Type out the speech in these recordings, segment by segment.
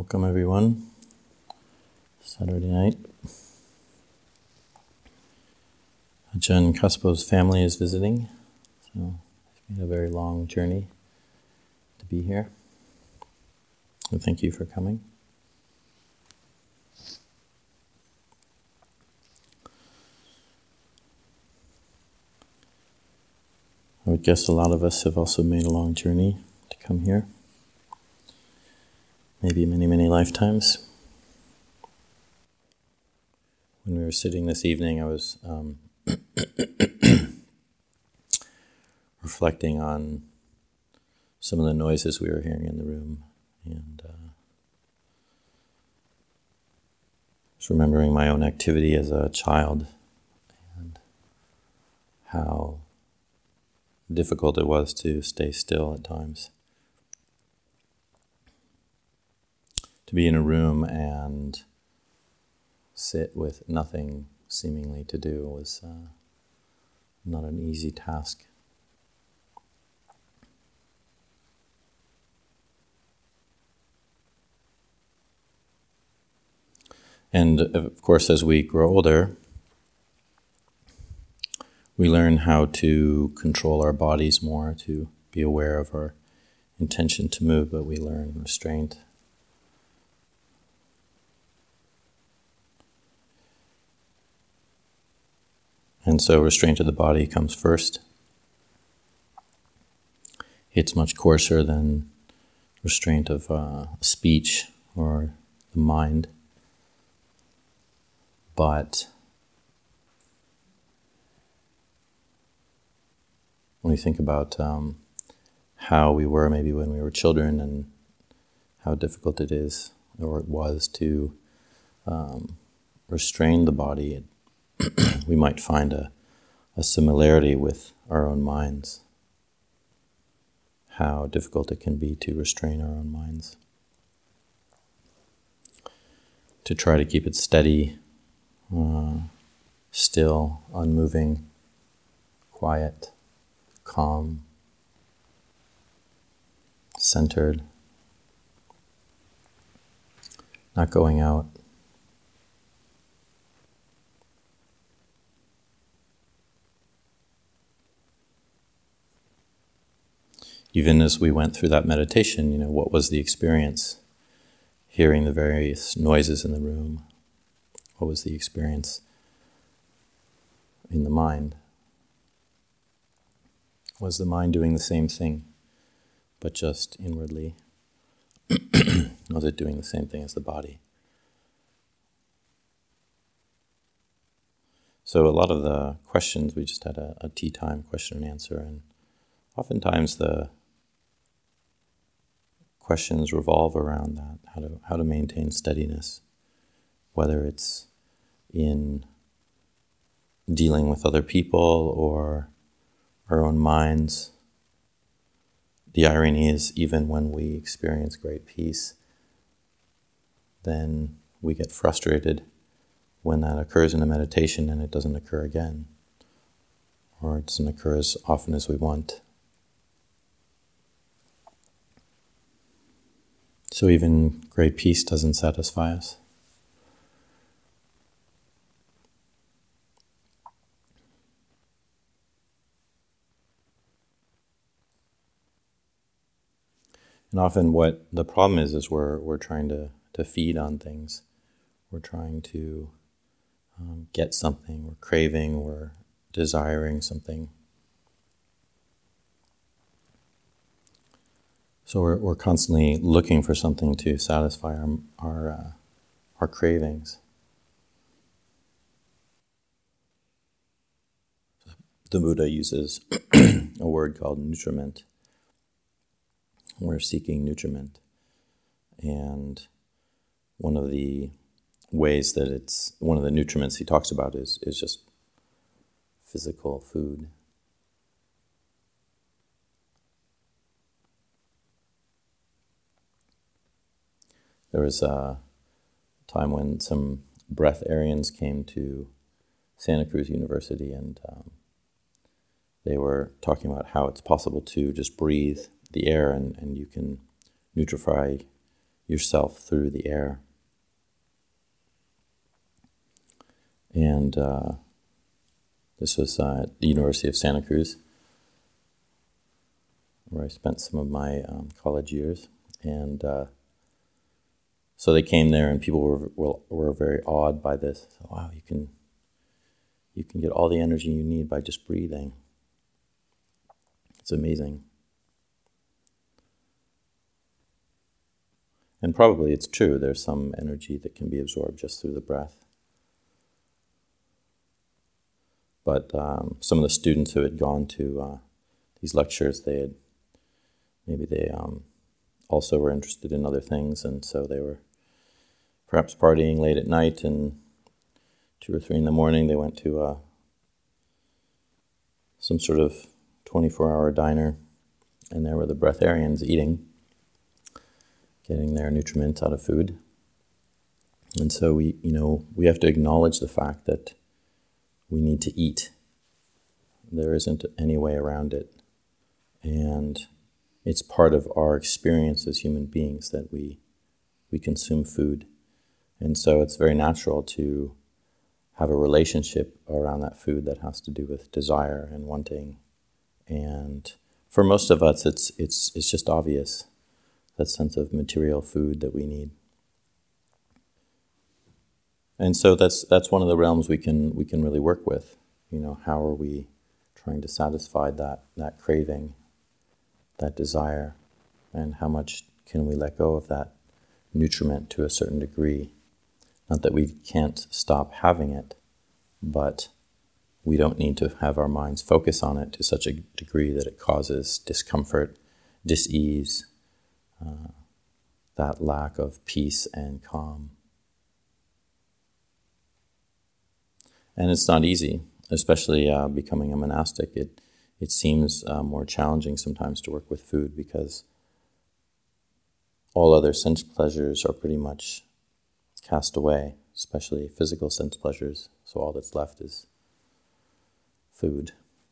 Welcome everyone. Saturday night. Ajahn Kaspo's family is visiting, so it's been a very long journey to be here. And thank you for coming. I would guess a lot of us have also made a long journey to come here. Maybe many, many lifetimes. When we were sitting this evening, I was reflecting on some of the noises we were hearing in the room, and was remembering my own activity as a child and how difficult it was to stay still at times. To be in a room and sit with nothing seemingly to do was not an easy task. And of course, as we grow older, we learn how to control our bodies more, to be aware of our intention to move, but we learn restraint. And so restraint of the body comes first. It's much coarser than restraint of speech or the mind. But when we think about how we were maybe when we were children and how difficult it is, or it was, to restrain the body, we might find a similarity with our own minds. How difficult it can be to restrain our own minds. To try to keep it steady, still, unmoving, quiet, calm, centered, not going out. Even as we went through that meditation, what was the experience? Hearing the various noises in the room. What was the experience in the mind? Was the mind doing the same thing, but just inwardly? Was it doing the same thing as the body? So a lot of the questions, we just had a tea time question and answer, and oftentimes the questions revolve around that, how to maintain steadiness, whether it's in dealing with other people or our own minds. The irony is, even when we experience great peace, then we get frustrated when that occurs in a meditation and it doesn't occur again, or it doesn't occur as often as we want. So even great peace doesn't satisfy us. And often what the problem is we're trying to feed on things. We're trying to get something, we're craving, we're desiring something. So we're constantly looking for something to satisfy our cravings. The Buddha uses a word called nutriment. We're seeking nutriment. And one of the ways that one of the nutriments he talks about is just physical food. There was a time when some breatharians came to Santa Cruz University, and they were talking about how it's possible to just breathe the air and you can nutrify yourself through the air. And this was at the University of Santa Cruz, where I spent some of my college years. And so they came there, and people were very awed by this. So, wow, you can get all the energy you need by just breathing. It's amazing. And probably it's true. There's some energy that can be absorbed just through the breath. But some of the students who had gone to these lectures, they also were interested in other things, and so they were perhaps partying late at night, and 2 or 3 in the morning they went to some sort of 24-hour diner, and there were the breatharians eating, getting their nutriment out of food. And so we have to acknowledge the fact that we need to eat. There isn't any way around it. And it's part of our experience as human beings that we consume food. And so it's very natural to have a relationship around that food that has to do with desire and wanting. And for most of us, it's just obvious, that sense of material food that we need. And so that's one of the realms we can really work with. How are we trying to satisfy that craving, that desire, and how much can we let go of that nutriment to a certain degree? Not that we can't stop having it, but we don't need to have our minds focus on it to such a degree that it causes discomfort, dis-ease, that lack of peace and calm. And it's not easy, especially becoming a monastic. It seems more challenging sometimes to work with food because all other sense pleasures are pretty much cast away, especially physical sense pleasures. So all that's left is food.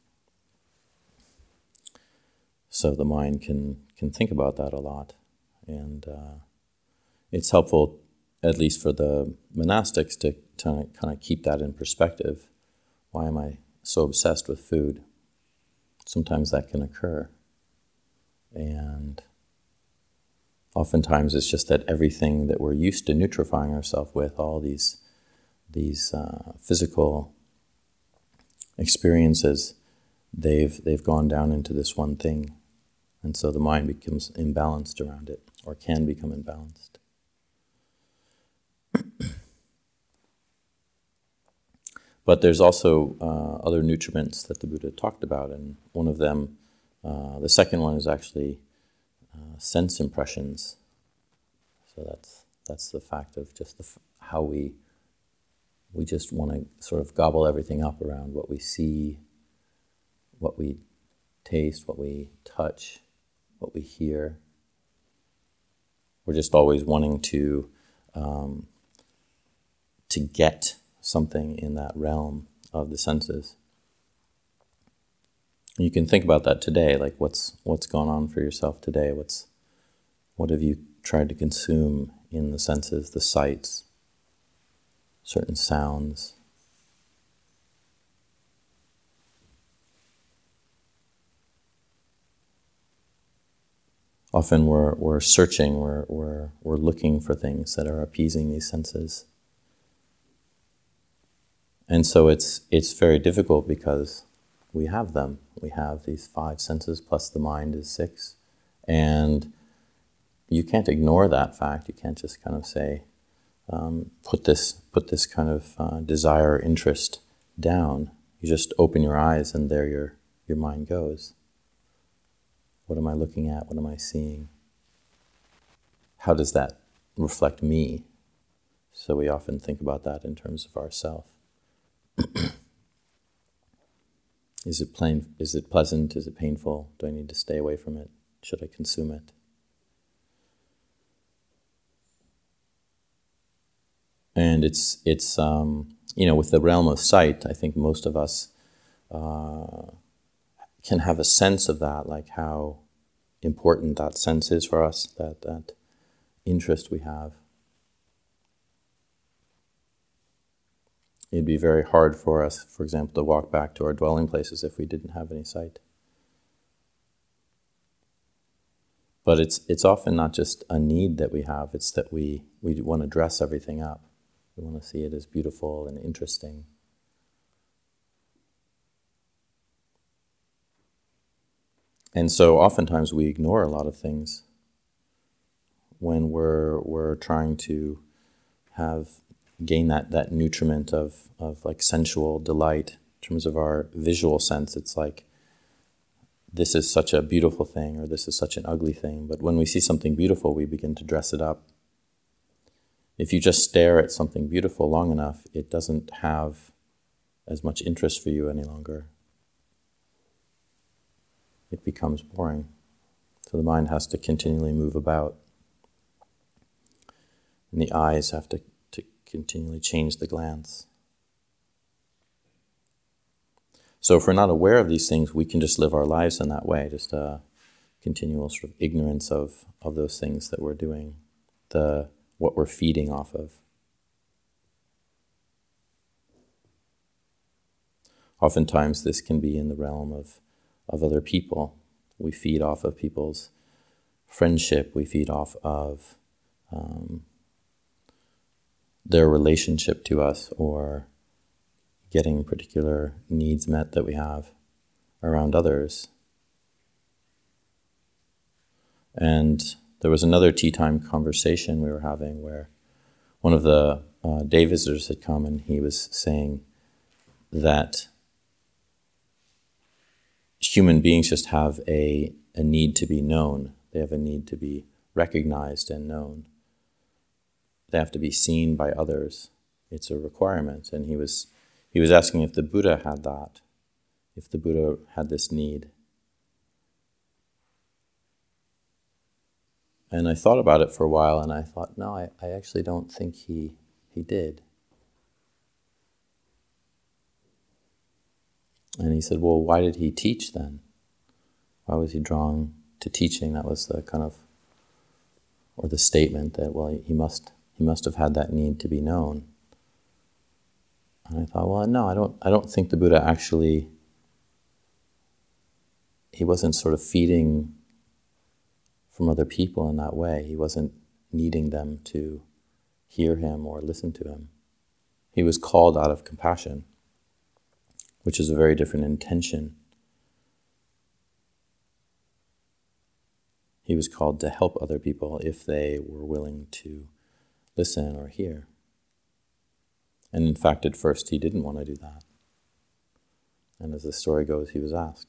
So the mind can think about that a lot. And it's helpful, at least for the monastics, to kind of keep that in perspective. Why am I so obsessed with food? Sometimes that can occur. And oftentimes it's just that everything that we're used to nutrifying ourselves with, all these physical experiences, they've gone down into this one thing. And so the mind becomes imbalanced around it, or can become imbalanced. But there's also other nutriments that the Buddha talked about, and one of them, the second one, is actually sense impressions. So that's the fact of just how we just want to sort of gobble everything up around what we see, what we taste, what we touch, what we hear. We're just always wanting to get something in that realm of the senses. You can think about that today, like what's gone on for yourself today. What have you tried to consume in the senses, the sights, certain sounds? Often we're searching, we're looking for things that are appeasing these senses. And so it's very difficult because we have them. We have these 5 senses plus the mind is 6. And you can't ignore that fact. You can't just kind of say, put this kind of desire or interest down. You just open your eyes and there your mind goes. What am I looking at? What am I seeing? How does that reflect me? So we often think about that in terms of ourself. Is it pleasant? Is it painful? Do I need to stay away from it? Should I consume it? And it's with the realm of sight, I think most of us can have a sense of that, like how important that sense is for us, that interest we have. It'd be very hard for us, for example, to walk back to our dwelling places if we didn't have any sight. But it's often not just a need that we have, it's that we want to dress everything up. We want to see it as beautiful and interesting. And so oftentimes we ignore a lot of things when we're trying to gain that nutriment of like sensual delight. In terms of our visual sense, it's like, this is such a beautiful thing, or this is such an ugly thing. But when we see something beautiful, we begin to dress it up. If you just stare at something beautiful long enough, it doesn't have as much interest for you any longer. It becomes boring. So the mind has to continually move about. And the eyes have to continually change the glance. So if we're not aware of these things, we can just live our lives in that way, just a continual sort of ignorance of those things that we're doing, what we're feeding off of. Oftentimes this can be in the realm of other people. We feed off of people's friendship, we feed off of their relationship to us, or getting particular needs met that we have around others. And there was another tea time conversation we were having where one of the day visitors had come, and he was saying that human beings just have a need to be known. They have a need to be recognized and known. They have to be seen by others. It's a requirement. And he was asking if the Buddha had that, if the Buddha had this need. And I thought about it for a while, and I thought, no, I actually don't think he did. And he said, well, why did he teach then? Why was he drawn to teaching? That was the kind of, or the statement that, well, he must have had that need to be known. And I thought, well, no, I don't think the Buddha actually, he wasn't sort of feeding from other people in that way. He wasn't needing them to hear him or listen to him. He was called out of compassion, which is a very different intention. He was called to help other people if they were willing to listen or hear. And in fact, at first, he didn't want to do that. And as the story goes, he was asked.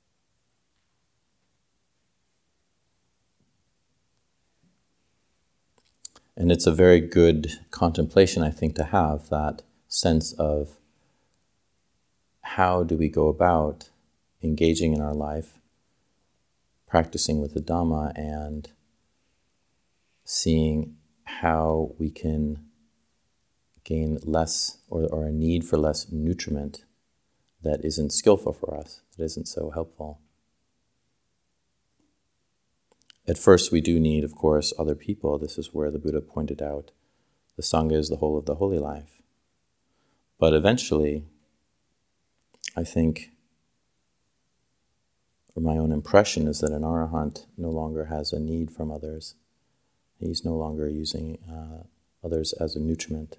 And it's a very good contemplation, I think, to have that sense of how do we go about engaging in our life, practicing with the Dhamma, and seeing how we can gain less, or a need for less nutriment that isn't skillful for us, that isn't so helpful. At first, we do need, of course, other people. This is where the Buddha pointed out the Sangha is the whole of the holy life. But eventually, I think, or my own impression is that an Arahant no longer has a need from others. He's no longer using others as a nutriment.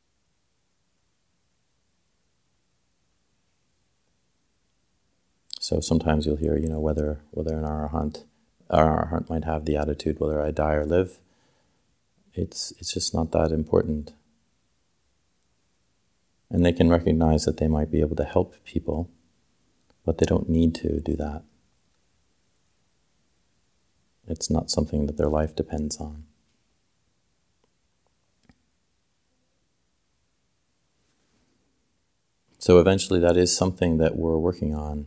So sometimes you'll hear, whether an Arahant might have the attitude, whether I die or live, it's just not that important. And they can recognize that they might be able to help people, but they don't need to do that. It's not something that their life depends on. So eventually that is something that we're working on,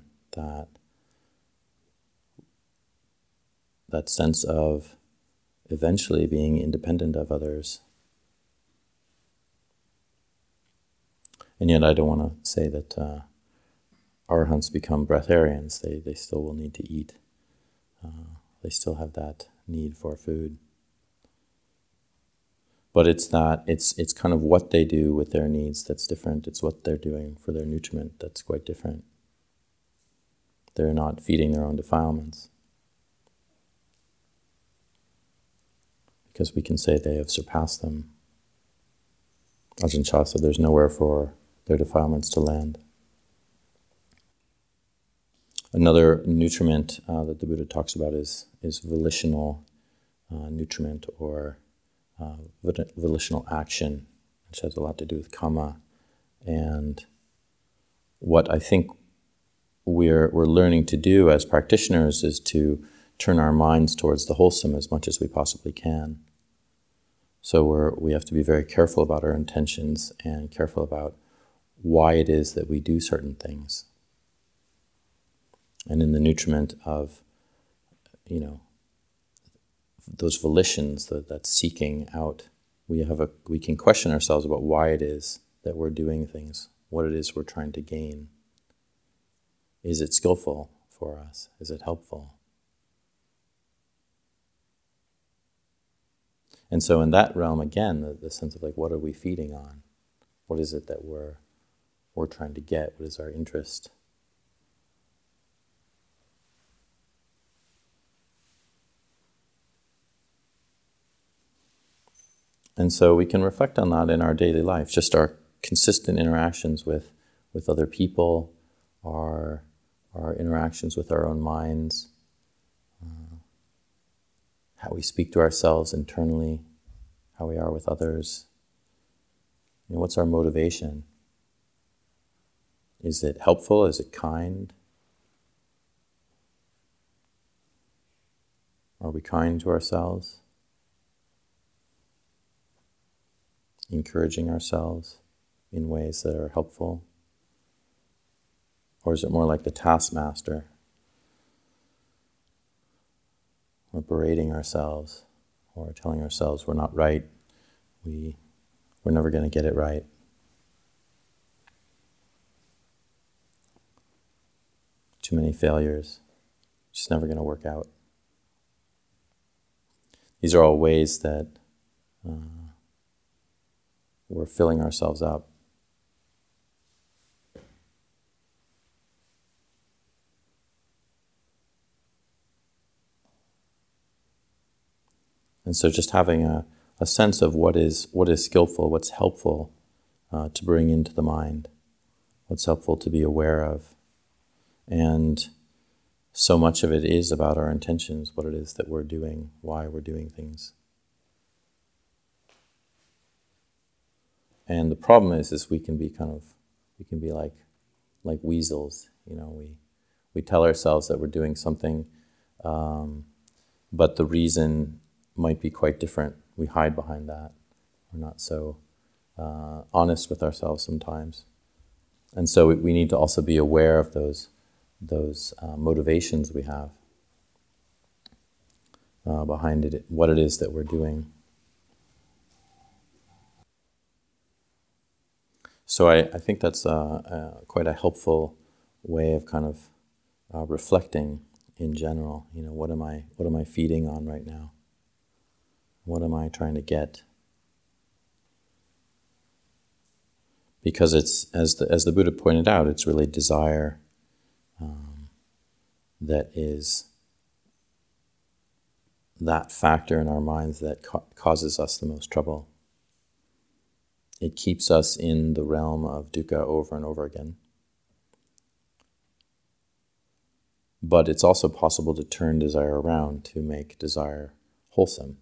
that sense of eventually being independent of others. And yet I don't want to say that Arahants become breatharians. They still will need to eat. They still have that need for food. But it's kind of what they do with their needs that's different. It's what they're doing for their nutriment that's quite different. They're not feeding their own defilements. Because we can say they have surpassed them. Ajahn Chah said there's nowhere for their defilements to land. Another nutriment that the Buddha talks about is volitional nutriment, or volitional action, which has a lot to do with karma. And what I think we're learning to do as practitioners is to turn our minds towards the wholesome as much as we possibly can. So we have to be very careful about our intentions and careful about why it is that we do certain things. And in the nutriment of, those volitions, that seeking out, we can question ourselves about why it is that we're doing things, what it is we're trying to gain. Is it skillful for us? Is it helpful? And so in that realm, again, the sense of what are we feeding on? What is it that we're trying to get? What is our interest? And so we can reflect on that in our daily life, just our consistent interactions with other people, our interactions with our own minds, how we speak to ourselves internally, how we are with others. What's our motivation? Is it helpful? Is it kind? Are we kind to ourselves? Encouraging ourselves in ways that are helpful? Or is it more like the taskmaster? We're berating ourselves, or telling ourselves we're not right, we're never going to get it right. Too many failures, just never going to work out. These are all ways that we're filling ourselves up. And so just having a sense of what is skillful, what's helpful to bring into the mind, what's helpful to be aware of. And so much of it is about our intentions, what it is that we're doing, why we're doing things. And the problem is we can be like weasels. We tell ourselves that we're doing something, but the reason might be quite different. We hide behind that. We're not so honest with ourselves sometimes. And so we need to also be aware of those motivations we have behind it, what it is that we're doing. So I think that's quite a helpful way of kind of reflecting in general. What am I feeding on right now? What am I trying to get? Because it's, as the Buddha pointed out, it's really desire that is that factor in our minds that causes us the most trouble. It keeps us in the realm of dukkha over and over again. But it's also possible to turn desire around, to make desire wholesome.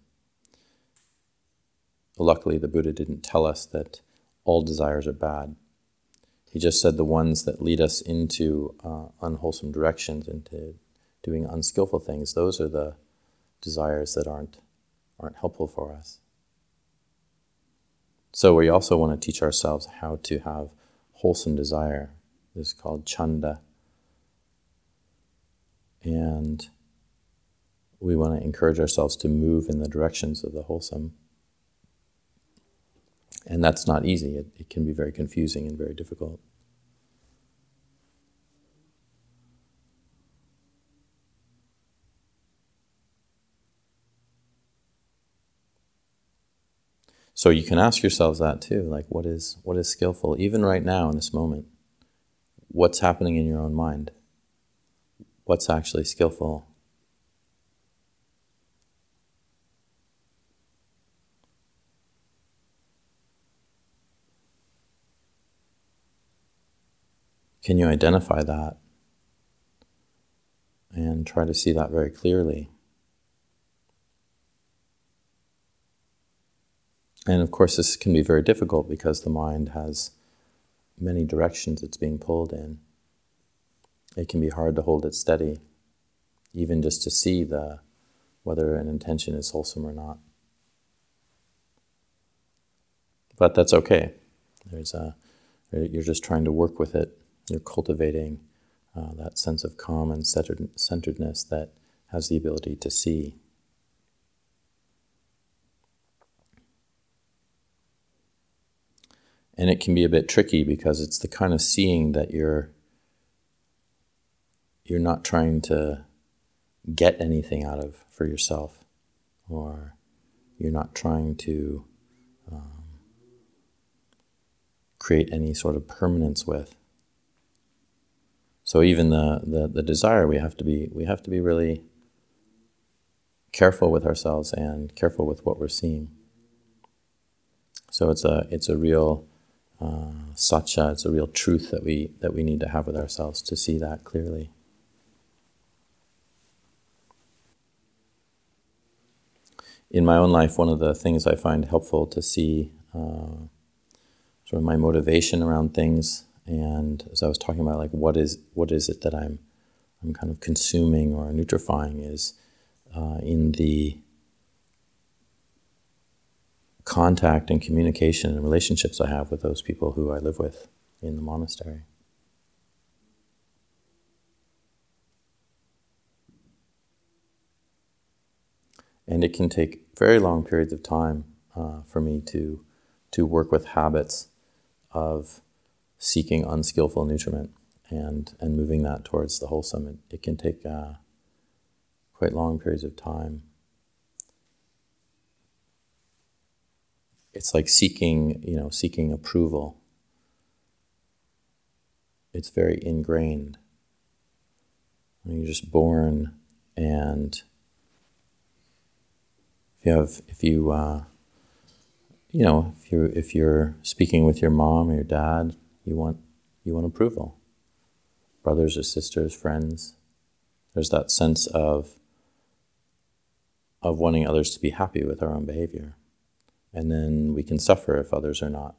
Luckily, the Buddha didn't tell us that all desires are bad. He just said the ones that lead us into unwholesome directions, into doing unskillful things, those are the desires that aren't helpful for us. So we also want to teach ourselves how to have wholesome desire. This is called chanda. And we want to encourage ourselves to move in the directions of the wholesome. And that's not easy. It can be very confusing and very difficult. So you can ask yourselves that too, like what is skillful, even right now in this moment? What's happening in your own mind? What's actually skillful? Can you identify that and try to see that very clearly? And of course, this can be very difficult because the mind has many directions it's being pulled in. It can be hard to hold it steady, even just to see whether an intention is wholesome or not. But that's okay. You're just trying to work with it. You're cultivating that sense of calm and centeredness that has the ability to see. And it can be a bit tricky because it's the kind of seeing that you're not trying to get anything out of for yourself, or you're not trying to create any sort of permanence with. So even the desire, we have to be really careful with ourselves and careful with what we're seeing. So it's a real satya, it's a real truth that we need to have with ourselves to see that clearly. In my own life, one of the things I find helpful to see sort of my motivation around things, and as I was talking about, like what is it that I'm kind of consuming or nutrifying, is in the contact and communication and relationships I have with those people who I live with in the monastery. And it can take very long periods of time for me to work with habits of seeking unskillful nutriment and moving that towards the wholesome. It can take quite long periods of time. It's like seeking approval. It's very ingrained. You're just born, and if you're speaking with your mom or your dad, you want approval. Brothers or sisters, friends. There's that sense of wanting others to be happy with our own behavior. And then we can suffer if others are not.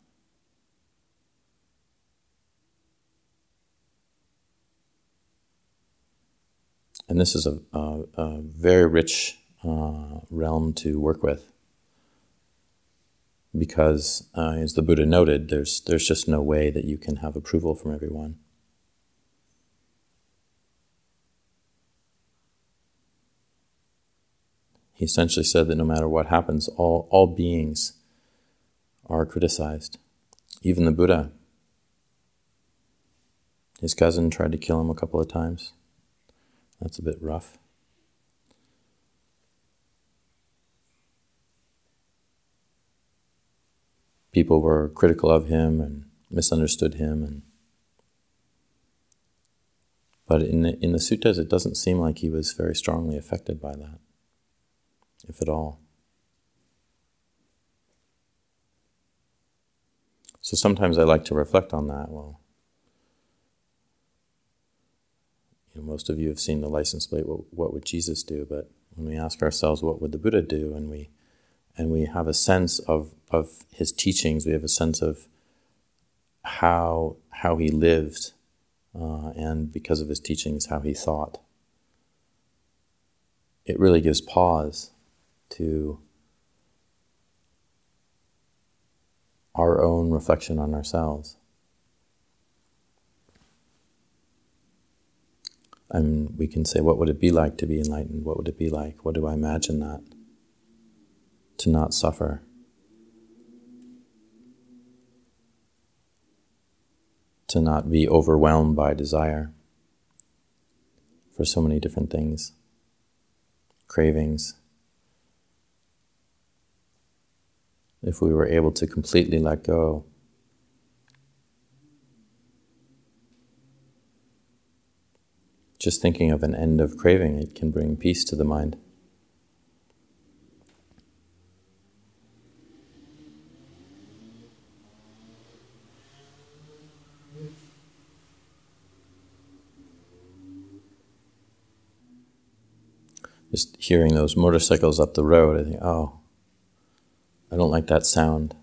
And this is a very rich realm to work with, because as the Buddha noted, there's just no way that you can have approval from everyone. He essentially said that no matter what happens, all beings are criticized. Even the Buddha. His cousin tried to kill him a couple of times. That's a bit rough. People were critical of him and misunderstood him, but in the suttas, it doesn't seem like he was very strongly affected by that, if at all. So sometimes I like to reflect on that. Well, most of you have seen the license plate, what would Jesus do? But when we ask ourselves, what would the Buddha do? And we have a sense of his teachings, we have a sense of how he lived, and because of his teachings, how he thought. It really gives pause to our own reflection on ourselves. And we can say, what would it be like to be enlightened? What would it be like? What do I imagine that? To not suffer. To not be overwhelmed by desire for so many different things, cravings. if we were able to completely let go, just thinking of an end of craving, it can bring peace to the mind. Just hearing those motorcycles up the road, I think, oh, I don't like that sound.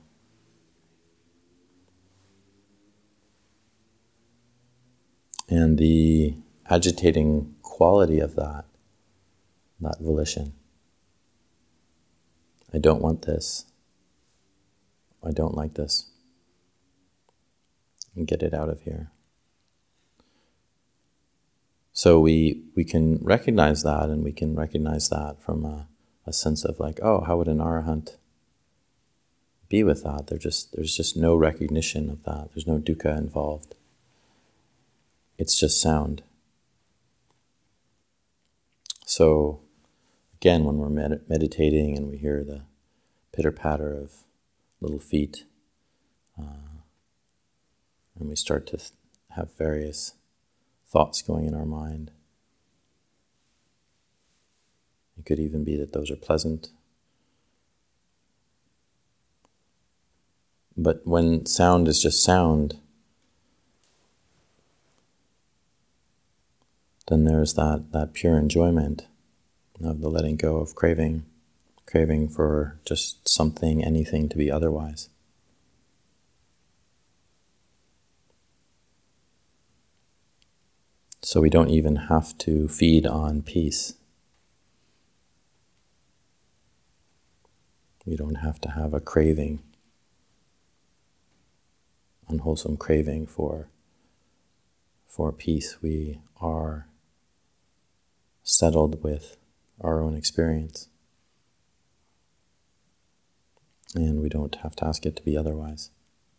And the agitating quality of that volition. I don't want this. I don't like this. And get it out of here. So we can recognize that, and we can recognize that from a sense of like, oh, how would an arahant be with that? There's just no recognition of that. There's no dukkha involved. It's just sound. So again, when we're meditating and we hear the pitter-patter of little feet, and we start to have various thoughts going in our mind, it could even be that those are pleasant. But when sound is just sound, then there's that pure enjoyment of the letting go of craving for just something, anything to be otherwise. So we don't even have to feed on peace. We don't have to have a craving, unwholesome craving for peace. We are settled with our own experience. And we don't have to ask it to be otherwise.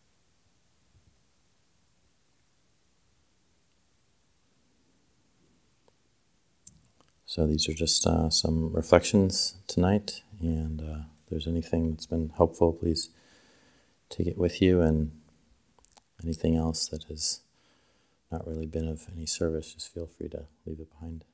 So these are just some reflections tonight, and if there's anything that's been helpful, please take it with you, and anything else that has not really been of any service, just feel free to leave it behind.